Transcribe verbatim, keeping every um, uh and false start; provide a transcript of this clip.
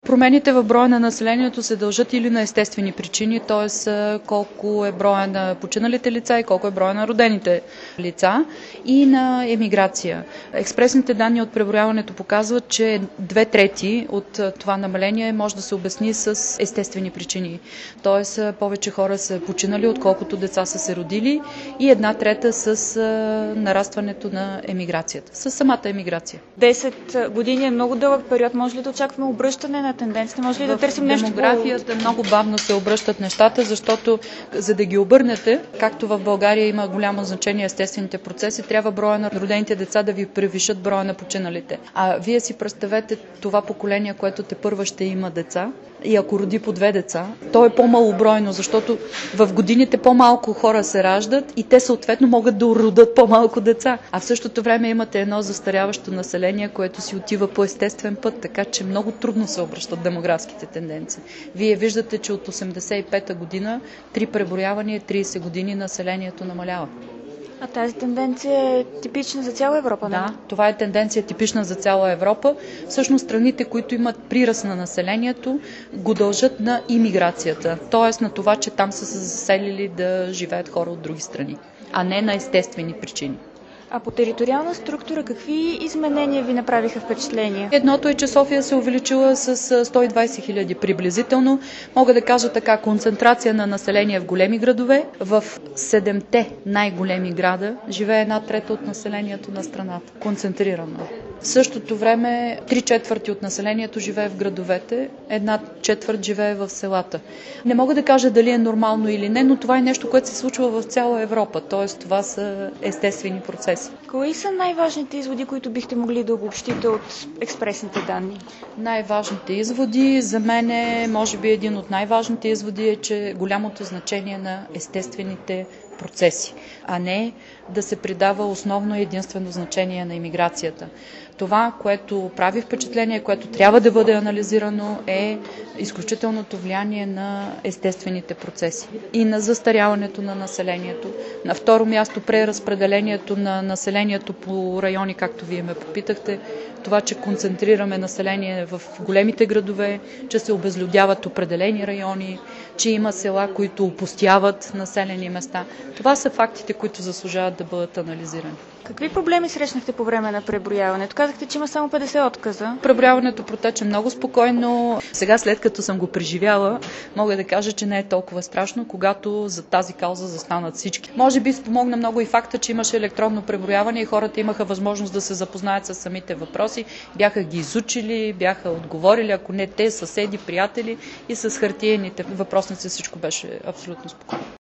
Промените в броя на населението се дължат или на естествени причини, т.е. колко е броя на починалите лица и колко е броя на родените лица, и на емиграция. Експресните данни от преброяването показват, че две трети от това намаление може да се обясни с естествени причини. Т.е. повече хора са починали, отколкото деца са се родили, и една трета с нарастването на емиграцията, с самата емиграция. десет години е много дълъг период. Може ли да очакваме обръщане на тенденцията? Може ли да търсим нещо? В демографията много бавно се обръщат нещата, защото за да ги обърнете, както в България има голямо значение естествените процеси, трябва броя на родените деца да ви превишат броя на починалите. А вие си представете това поколение, което тепърва ще има деца, и ако роди по две деца, то е по-малобройно, защото в годините по-малко хора се раждат и те съответно могат да родят по-малко деца. А в същото време имате едно застаряващо население, което си отива по естествен път, така че много трудно се обръщат демографските тенденции. Вие виждате, че от осемдесет и пета година, три преброявания, трийсет години населението намалява. А тази тенденция е типична за цяла Европа, не? Да, това е тенденция типична за цяла Европа. Всъщност страните, които имат прираст на населението, го дължат на имиграцията, т.е. на това, че там са се заселили да живеят хора от други страни, а не на естествени причини. А по териториална структура какви изменения ви направиха впечатление? Едното е, че София се увеличила с сто и двайсет хиляди приблизително. Мога да кажа така, концентрация на население в големи градове. В седемте най-големи града живее една трета от населението на страната. Концентрирано. В същото време три четвърти от населението живее в градовете, една четвърт живее в селата. Не мога да кажа дали е нормално или не, но това е нещо, което се случва в цяла Европа. Т.е. това са естествени процеси. Кои са най-важните изводи, които бихте могли да обобщите от експресните данни? Най-важните изводи, за мен е, може би един от най-важните изводи е, че голямото значение на естествените процеси, а не да се придава основно и единствено значение на имиграцията. Това, което прави впечатление, което трябва да бъде анализирано, е изключителното влияние на естествените процеси и на застаряването на населението. На второ място, преразпределението на населението по райони, както вие ме попитахте, това, че концентрираме население в големите градове, че се обезлюдяват определени райони, че има села, които опустяват населени места. Това са фактите, които заслужават да бъдат анализирани. Какви проблеми срещнахте по време на преброяването? Казахте, че има само петдесет отказа. Преброяването протече много спокойно. Сега, след като съм го преживяла, мога да кажа, че не е толкова страшно, когато за тази кауза застанат всички. Може би спомогна много и факта, че имаше електронно преброяване и хората имаха възможност да се запознаят с самите въпроси. Бяха ги изучили, бяха отговорили, ако не те, съседи, приятели, и с хартиените въпросници всичко беше абсолютно спокойно.